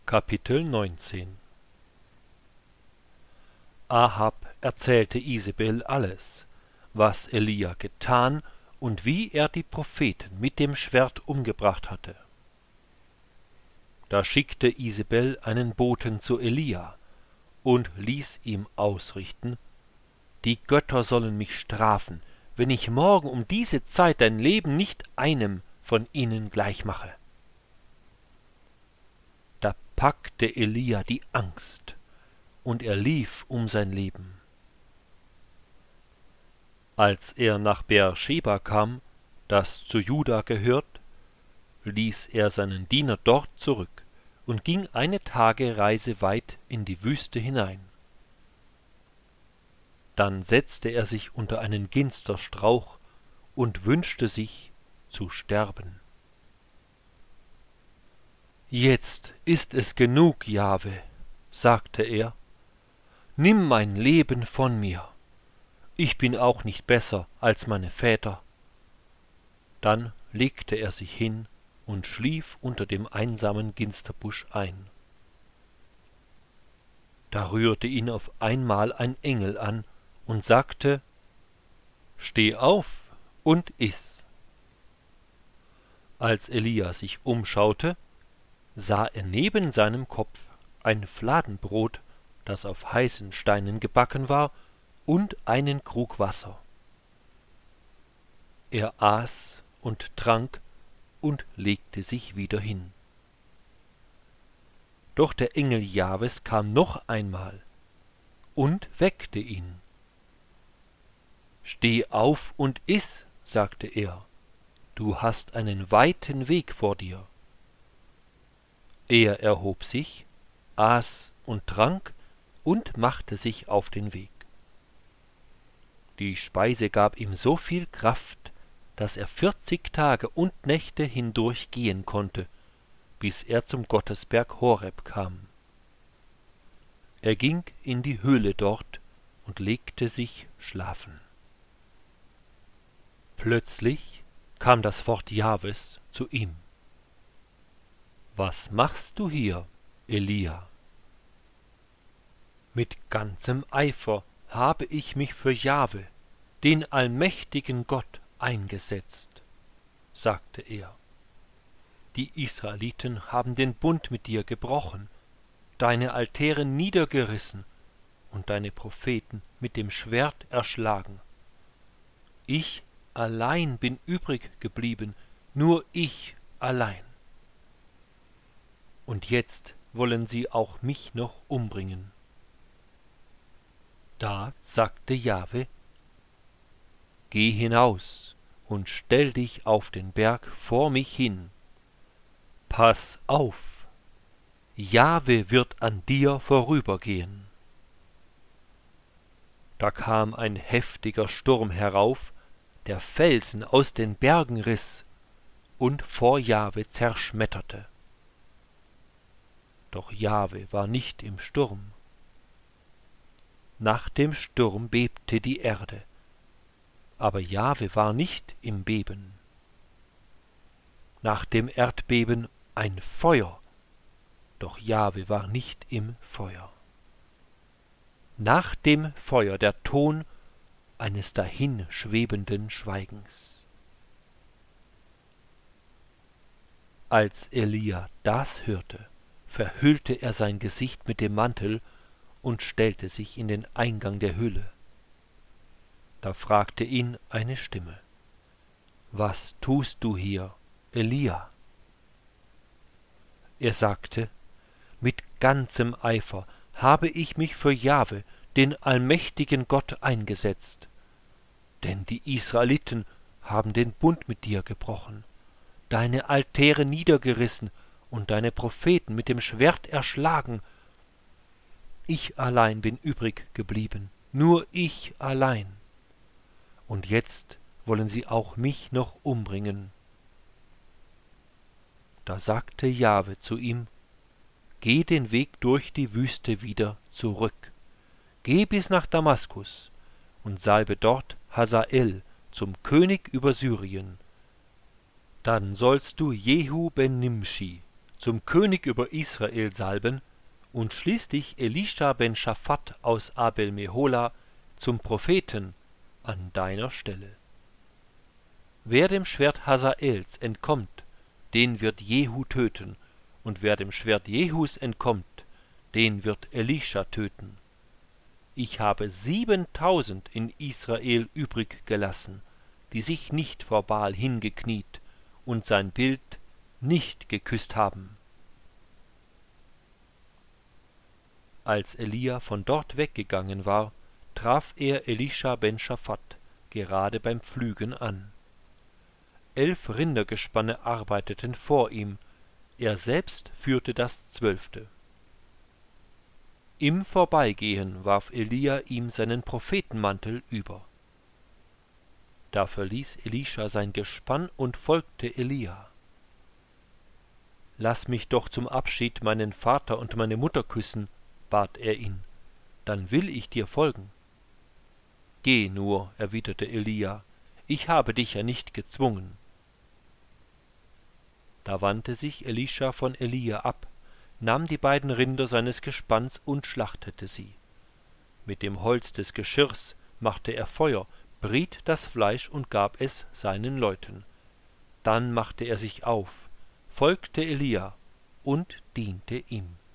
Kapitel 19 Ahab erzählte Isebel alles, was Elia getan und wie er die Propheten mit dem Schwert umgebracht hatte. Da schickte Isebel einen Boten zu Elia und ließ ihm ausrichten: Die Götter sollen mich strafen, wenn ich morgen um diese Zeit dein Leben nicht einem von ihnen gleich mache. Da packte Elia die Angst, und er lief um sein Leben. Als er nach Beersheba kam, das zu Juda gehört, ließ er seinen Diener dort zurück und ging eine Tagereise weit in die Wüste hinein. Dann setzte er sich unter einen Ginsterstrauch und wünschte sich zu sterben. »Jetzt ist es genug, Jahwe«, sagte er, »nimm mein Leben von mir. Ich bin auch nicht besser als meine Väter.« Dann legte er sich hin und schlief unter dem einsamen Ginsterbusch ein. Da rührte ihn auf einmal ein Engel an und sagte: »Steh auf und iss.« Als Elia sich umschaute, sah er neben seinem Kopf ein Fladenbrot, das auf heißen Steinen gebacken war, und einen Krug Wasser. Er aß und trank und legte sich wieder hin. Doch der Engel Jahwes kam noch einmal und weckte ihn. »Steh auf und iss«, sagte er, »du hast einen weiten Weg vor dir.« Er erhob sich, aß und trank und machte sich auf den Weg. Die Speise gab ihm so viel Kraft, dass er 40 Tage und Nächte hindurch gehen konnte, bis er zum Gottesberg Horeb kam. Er ging in die Höhle dort und legte sich schlafen. Plötzlich kam das Wort Jahwes zu ihm: »Was machst du hier, Elia?« »Mit ganzem Eifer habe ich mich für Jahwe, den allmächtigen Gott, eingesetzt«, sagte er. »Die Israeliten haben den Bund mit dir gebrochen, deine Altäre niedergerissen und deine Propheten mit dem Schwert erschlagen. Ich allein bin übrig geblieben, nur ich allein. Und jetzt wollen sie auch mich noch umbringen.« Da sagte Jahwe: »Geh hinaus und stell dich auf den Berg vor mich hin. Pass auf, Jahwe wird an dir vorübergehen.« Da kam ein heftiger Sturm herauf, der Felsen aus den Bergen riss und vor Jahwe zerschmetterte. Doch Jahwe war nicht im Sturm. Nach dem Sturm bebte die Erde, aber Jahwe war nicht im Beben. Nach dem Erdbeben ein Feuer, doch Jahwe war nicht im Feuer. Nach dem Feuer der Ton eines dahinschwebenden Schweigens. Als Elia das hörte, verhüllte er sein Gesicht mit dem Mantel und stellte sich in den Eingang der Höhle. Da fragte ihn eine Stimme: »Was tust du hier, Elia?« Er sagte: »Mit ganzem Eifer habe ich mich für Jahwe, den allmächtigen Gott, eingesetzt. Denn die Israeliten haben den Bund mit dir gebrochen, deine Altäre niedergerissen und deine Propheten mit dem Schwert erschlagen. Ich allein bin übrig geblieben, nur ich allein. Und jetzt wollen sie auch mich noch umbringen.« Da sagte Jahwe zu ihm: »Geh den Weg durch die Wüste wieder zurück. Geh bis nach Damaskus und salbe dort Hazael zum König über Syrien. Dann sollst du Jehu ben Nimshi zum König über Israel salben und schließlich Elisha ben Schaphat aus Abel Mehola zum Propheten an deiner Stelle. Wer dem Schwert Hazaels entkommt, den wird Jehu töten, und wer dem Schwert Jehus entkommt, den wird Elisha töten. Ich habe 7.000 in Israel übrig gelassen, die sich nicht vor Baal hingekniet und sein Bild nicht geküsst haben. Als Elia von dort weggegangen war, traf er Elisha ben Schaphat gerade beim Pflügen an. 11 Rindergespanne arbeiteten vor ihm, er selbst führte das 12. Im Vorbeigehen warf Elia ihm seinen Prophetenmantel über. Da verließ Elisha sein Gespann und folgte Elia. »Lass mich doch zum Abschied meinen Vater und meine Mutter küssen«, bat er ihn, »dann will ich dir folgen.« »Geh nur«, erwiderte Elia, »ich habe dich ja nicht gezwungen.« Da wandte sich Elisha von Elia ab, nahm die beiden Rinder seines Gespanns und schlachtete sie. Mit dem Holz des Geschirrs machte er Feuer, briet das Fleisch und gab es seinen Leuten. Dann machte er sich auf, folgte Elia und diente ihm.